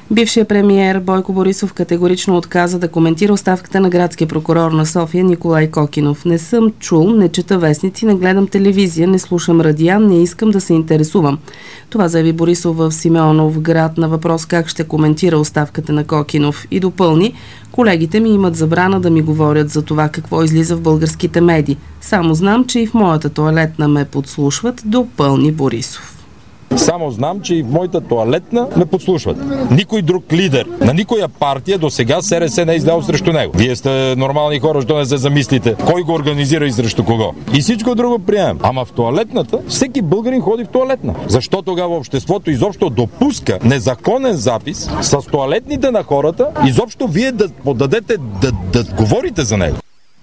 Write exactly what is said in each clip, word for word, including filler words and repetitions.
Бившият премиер Бойко Борисов категорично отказа да коментира оставката на градския прокурор на София Николай Кокинов. Не съм чул, не чета вестници, не гледам телевизия, не слушам радиа, не искам да се интересувам. Това заяви Борисов в Симеонов град на въпрос как ще коментира оставката на Кокинов и допълни: колегите ми имат забрана да ми говорят за това какво излиза в българските медии. Само знам, че и в моята тоалетна ме подслушват, допълни Борисов. Само знам, че и в моята тоалетна ме подслушват. Никой друг лидер на никоя партия до сега СРС не е излял срещу него. Вие сте нормални хора, що не се замислите кой го организира и срещу кого. И всичко друго приемем. Ама в тоалетната всеки българин ходи в тоалетна. Защо тогава обществото изобщо допуска незаконен запис с тоалетните на хората, изобщо вие да подадете да, да говорите за него?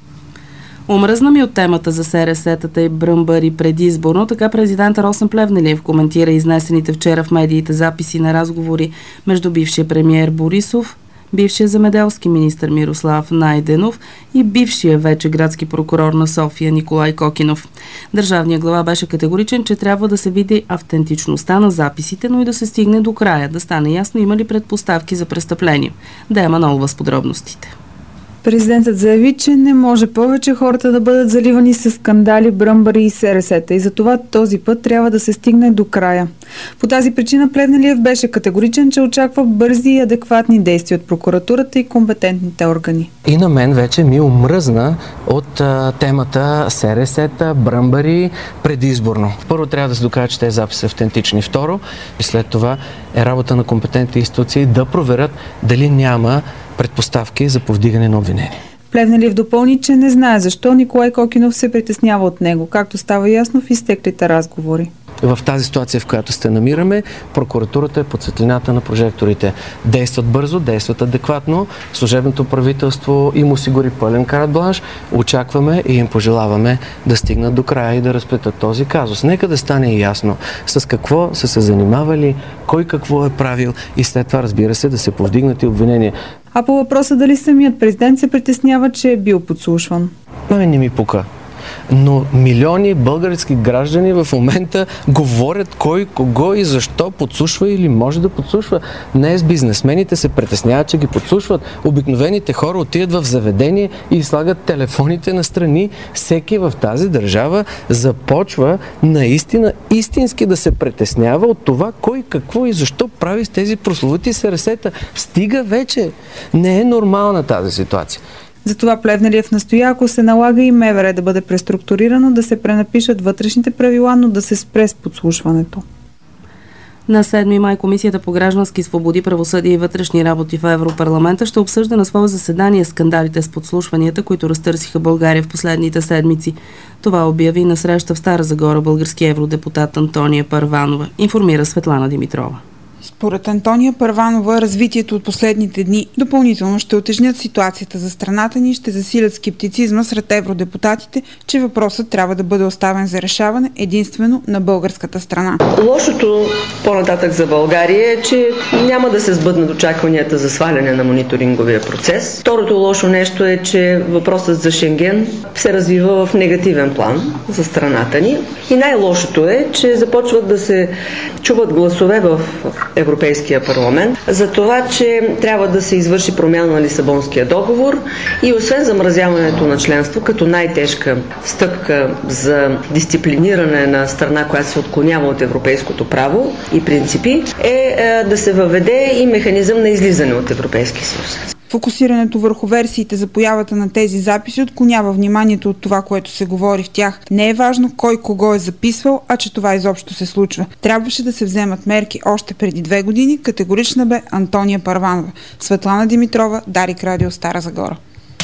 Омръзна ми от темата за СРС-тата и бръмбари предизборно, така президент Росен Плевнелиев коментира изнесените вчера в медиите записи на разговори между бившия премиер Борисов, бившия земеделски министър Мирослав Найденов и бившия вече градски прокурор на София Николай Кокинов. Държавният глава беше категоричен, че трябва да се види автентичността на записите, но и да се стигне до края, да стане ясно има ли предпоставки за престъпление. Дея Манолова с подробностите. Президентът заяви, че не може повече хората да бъдат заливани с скандали, бръмбари и СРС-та и затова този път трябва да се стигне до края. По тази причина Плевнелиев беше категоричен, че очаква бързи и адекватни действия от прокуратурата и компетентните органи. И на мен вече ми омръзна от а, темата СРС-та, бръмбари предизборно. Първо трябва да се докаже, че тези записи са автентични. Второ, и след това е работа на компетентните институции да проверят дали няма предпоставки за повдигане на обвинение. Плевнелиев допълни, че не знае защо Николай Кокинов се притеснява от него, както става ясно в изтеклите разговори. В тази ситуация, в която се намираме, прокуратурата е под светлината на прожекторите. Действат бързо, действат адекватно. Служебното правителство им осигури пълен карт-бланш. Очакваме и им пожелаваме да стигнат до края и да разплетат този казус. Нека да стане ясно с какво са се занимавали, кой какво е правил и след това, разбира се, да се повдигнат и обвинения. А по въпроса дали самият президент се притеснява, че е бил подслушван? Ами не ми пука. Но милиони български граждани в момента говорят кой, кого и защо подслушва или може да подслушва. Днес бизнесмените се притесняват, че ги подслушват. Обикновените хора отиват в заведение и слагат телефоните настрани. Всеки в тази държава започва наистина истински да се притеснява от това кой, какво и защо прави с тези прословути СРС-та. Стига вече. Не е нормална тази ситуация. Затова Плевнелиев настоя, ако се налага и МВР да бъде преструктурирано, да се пренапишат вътрешните правила, но да се спре с подслушването. На седми май Комисията по граждански свободи, правосъдие и вътрешни работи в Европарламента ще обсъжда на свое заседание скандалите с подслушванията, които разтърсиха България в последните седмици. Това обяви на среща в Стара Загора български евродепутат Антония Първанова, информира Светлана Димитрова. Според Антония Първанова, развитието от последните дни допълнително ще утежнят ситуацията за страната ни и ще засилят скептицизма сред евродепутатите, че въпросът трябва да бъде оставен за решаване единствено на българската страна. Лошото по-нататък за България е, че няма да се сбъднат очакванията за сваляне на мониторинговия процес. Второто лошо нещо е, че въпросът за Шенген се развива в негативен план за страната ни. И най-лошото е, че започват да се чуват гласове в Европейския парламент за това, че трябва да се извърши промяна на Лисабонския договор и освен замразяването на членство като най-тежка стъпка за дисциплиниране на страна, която се отклонява от европейското право и принципи, е да се въведе и механизъм на излизане от Европейския съюз. Фокусирането върху версиите за появата на тези записи отклонява вниманието от това, което се говори в тях. Не е важно кой кого е записвал, а че това изобщо се случва. Трябваше да се вземат мерки още преди две години, категорична бе Антония Първанова. Светлана Димитрова, Дарик Радио, Стара Загора.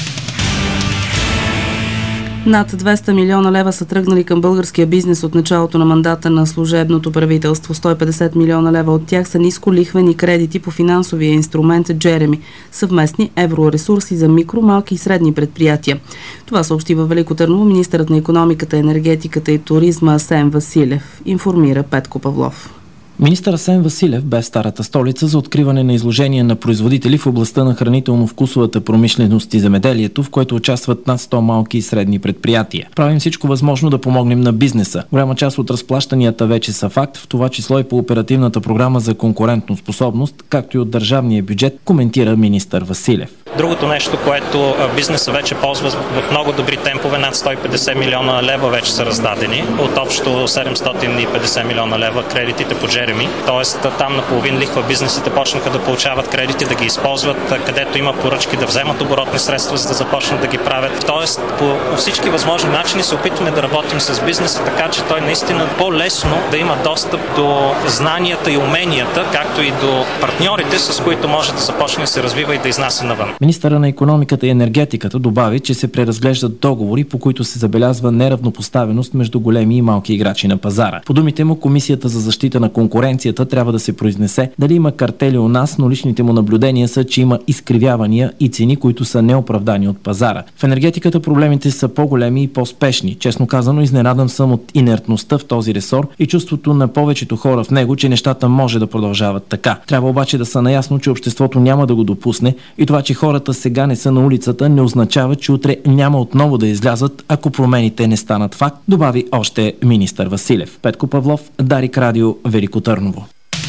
Над двеста милиона лева са тръгнали към българския бизнес от началото на мандата на служебното правителство. сто и петдесет милиона лева от тях са нисколихвени кредити по финансовия инструмент Джереми, съвместни евроресурси за микро, малки и средни предприятия. Това съобщи във Велико Търново министърът на икономиката, енергетиката и туризма Асен Василев, информира Петко Павлов. Министър Асен Василев бе в Старата столица за откриване на изложение на производители в областта на хранително-вкусовата промишленост и земеделието, в което участват над сто малки и средни предприятия. Правим всичко възможно да помогнем на бизнеса. Голяма част от разплащанията вече са факт, в това число и по оперативната програма за конкурентоспособност, както и от държавния бюджет, коментира министър Василев. Другото нещо, което бизнеса вече ползва в много добри темпове, над сто и петдесет милиона лева вече са раздадени, от общо седемстотин и петдесет милиона лева кредитите по Джереми. Тоест там на половин лихва бизнесите почнаха да получават кредити, да ги използват, където има поръчки да вземат оборотни средства, за да започнат да ги правят. Тоест по всички възможни начини се опитваме да работим с бизнеса, така че той наистина по-лесно да има достъп до знанията и уменията, както и до партньорите, с които може да започне да се развива и да изнася навън. Министъра на икономиката и енергетиката добави, че се преразглеждат договори, по които се забелязва неравнопоставеност между големи и малки играчи на пазара. По думите му, Комисията за защита на конкуренцията трябва да се произнесе дали има картели у нас, но личните му наблюдения са, че има изкривявания и цени, които са неоправдани от пазара. В енергетиката проблемите са по-големи и по-спешни. Честно казано, изненадан съм от инертността в този ресор и чувството на повечето хора в него, че нещата може да продължават така. Трябва обаче да са наясно, че обществото няма да го допусне и това, че хората сега не са на улицата, не означава, че утре няма отново да излязат, ако промените не станат факт, добави още министър Василев. Петко Павлов, Дарик Радио, Велико Търново.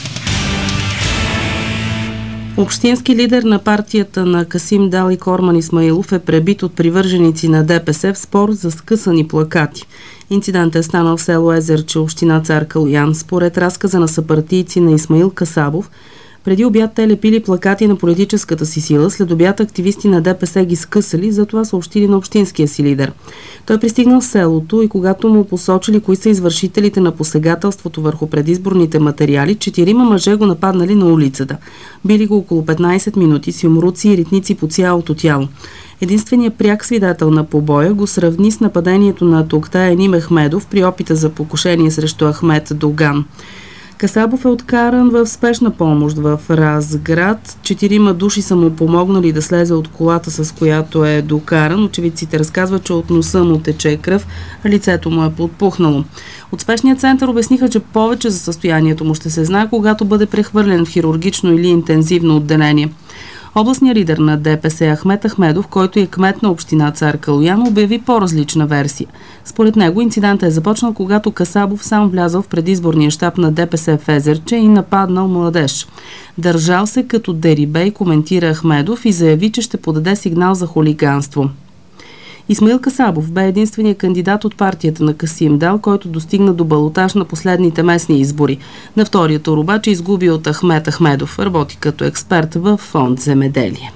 Общински лидер на партията на Касим Дал и Корман Исмаилов е пребит от привърженици на ДПС в спор за скъсани плакати. Инцидентът е станал в село Езерче, община Цар Калоян. Според разказа на съпартийци на Исмаил Касабов, преди обяд те лепили плакати на политическата си сила, след обяд активисти на ДПС ги скъсали, затова съобщили на общинския си лидер. Той пристигнал в селото и когато му посочили кои са извършителите на посегателството върху предизборните материали, четирима мъже го нападнали на улицата. Били го около петнайсет минути с юмруци и ритници по цялото тяло. Единственият пряк свидетел на побоя го сравни с нападението на Токтая Ени Мехмедов при опита за покушение срещу Ахмед Доган. Касабов е откаран в спешна помощ в Разград. Четирима души са му помогнали да слезе от колата, с която е докаран. Очевидците разказват, че от носа му тече кръв, а лицето му е подпухнало. От спешния център обясниха, че повече за състоянието му ще се знае, когато бъде прехвърлен в хирургично или интензивно отделение. Областният лидер на ДПС Ахмед Ахмедов, който е кмет на община Цар Калоян, обяви по-различна версия. Според него инцидентът е започнал, когато Касабов сам влязъл в предизборния щаб на ДПС в Езерче и нападнал младеж. Държал се като дерибей, коментира Ахмедов и заяви, че ще подаде сигнал за хулиганство. Исмаил Касабов бе единственият кандидат от партията на Касим Дал, който достигна до балотаж на последните местни избори. На втория тур обаче изгуби от Ахмед Ахмедов. Работи като експерт в фонд Земеделие.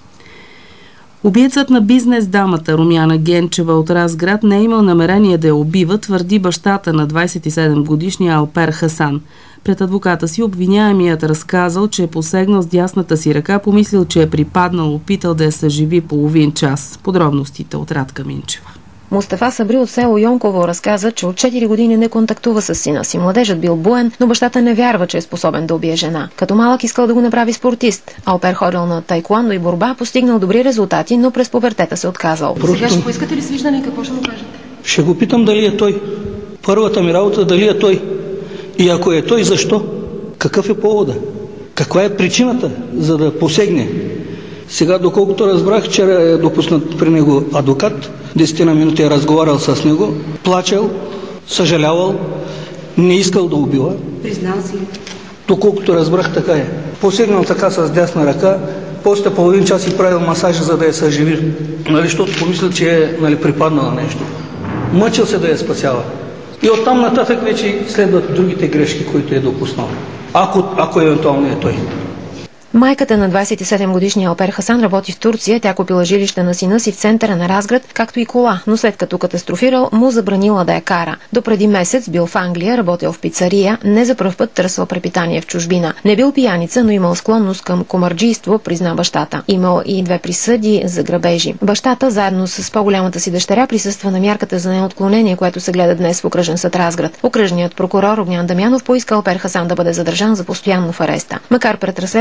Убиецът на бизнес дамата Румяна Генчева от Разград не е имал намерение да я убива, твърди бащата на двайсет и седем годишния Алпер Хасан. Пред адвоката си обвиняемият разказал, че е посегнал с дясната си ръка, помислил, че е припаднал, опитал да я съживи половин час. Подробностите от Радка Минчева. Мустафа Сабри от село Йонково разказа, че от четири години не контактува с сина си. Младежът бил буен, но бащата не вярва, че е способен да убие жена. Като малък искал да го направи спортист. Алпер ходил на тайкуандо и борба, постигнал добри резултати, но през пубертета се отказал. Просто... Сега ще поискате ли свиждане и какво ще му кажете? Ще го питам дали е той. Първата ми работа дали е той. И ако е той, защо? Какъв е повода? Каква е причината, за да посегне? Сега, доколкото разбрах, вчера е допуснат при него адвокат, десет минути е разговарял с него, плачел, съжалявал, не искал да убива. Признал си. Доколкото разбрах, така е. Посегнал така с дясна ръка, после половин час и правил масаж, за да я съживи, нали, защото помисля, че е, нали, припаднала нещо. Мъчил се да я спасява. И оттам нататък вече следват другите грешки, които е допуснал. Ако, ако евентуално е той. Майката на двайсет и седем годишния Алпер Хасан работи в Турция. Тя купила жилище на сина си в центъра на Разград, както и кола, но след като катастрофирал, му забранила да я кара. Допреди месец бил в Англия, работил в пицария, не за пръв път търсил препитание в чужбина. Не бил пияница, но имал склонност към комарджийство, призна бащата. Имал и две присъди за грабежи. Бащата, заедно с по-голямата си дъщеря, присъства на мярката за неотклонение, което се гледа днес в окръжен съд Разград. Окръжният прокурор Огнян Дамянов поиска Алпер Хасан да бъде задържан за постоянно в ареста. Макар пред разследващите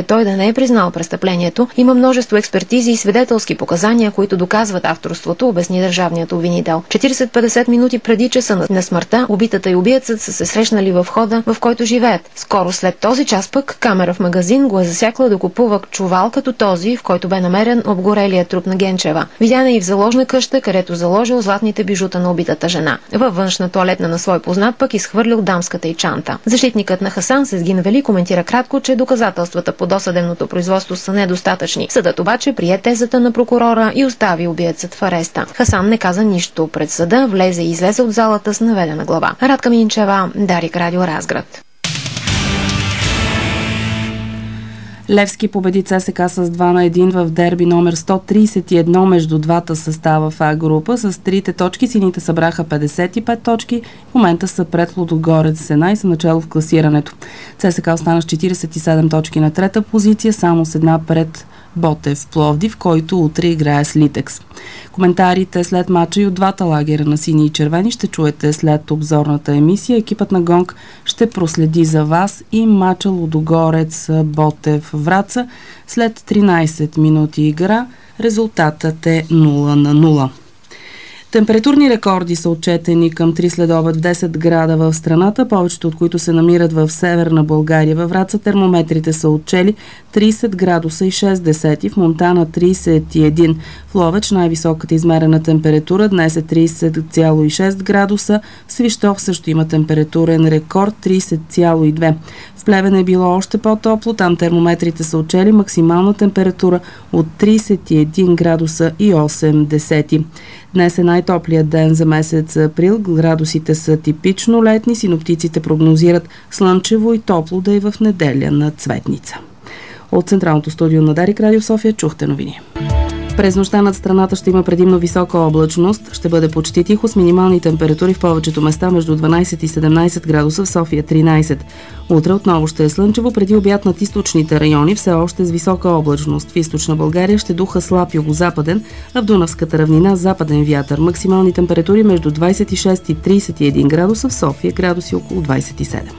според той да не е признал престъплението. Има множество експертизи и свидетелски показания, които доказват авторството, обясни държавният обвинител. четирийсет-петдесет минути преди часа на смъртта, убитата и убиецът са се срещнали в входа, в който живеят. Скоро след този час пък камера в магазин го е засякла да купува чувал като този, в който бе намерен обгорелият труп на Генчева. Видяна и в заложна къща, където заложил златните бижута на убитата жена. Във външна тоалетна на свой познат пък изхвърлил дамската и чанта. Защитникът на Хасан Сезгин Вели коментира кратко, че доказателствата по досъдебното производство са недостатъчни. Съдът обаче прие тезата на прокурора и остави убиецът в ареста. Хасан не каза нищо пред съда, влезе и излезе от залата с наведена глава. Радка Минчева, Дарик, Радио Разград. Левски победи ЦСКА с два на един в дерби номер сто трийсет и едно между двата състава в А група. С трите точки сините събраха петдесет и пет точки. В момента са пред Лудогорец Сена и са начало в класирането. ЦСКА остана с четирийсет и седем точки на трета позиция, само с една пред Ботев Пловдив, който утре играе с Литекс. Коментарите след мача и от двата лагера на сини и червени ще чуете след обзорната емисия. Екипът на Гонг ще проследи за вас и мача Лудогорец Ботев Враца. След тринайсет минути игра резултатът е нула на нула. Температурни рекорди са отчетени към три следобед в десет града в страната, повечето от които се намират в северна България. Във Враца термометрите са отчели трийсет градуса и шест десети, в Монтана трийсет и един. В Ловеч най-високата измерена температура днес е трийсет цяло и шест градуса, в Свищов също има температурен рекорд трийсет цяло и две. В Плевен е било още по-топло, там термометрите са отчели максимална температура от трийсет и един градуса и осем десети. Днес е най-топлият ден за месец април, градусите са типично летни, синоптиците прогнозират слънчево и топло да е в неделя на Цветница. От Централното студио на Дарик Радио София чухте новини. През нощта над страната ще има предимно висока облачност, ще бъде почти тихо с минимални температури в повечето места между дванайсет и седемнайсет градуса, в София тринайсет. Утре отново ще е слънчево, преди обяд над източните райони все още с висока облачност. В източна България ще духа слаб югозападен, а в Дунавската равнина западен вятър. Максимални температури между двайсет и шест и трийсет и един градуса, в София градуси около двайсет и седем.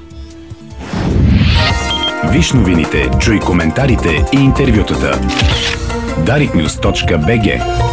Виж новините, чуй коментарите и интервютата. дарик нюз точка би джи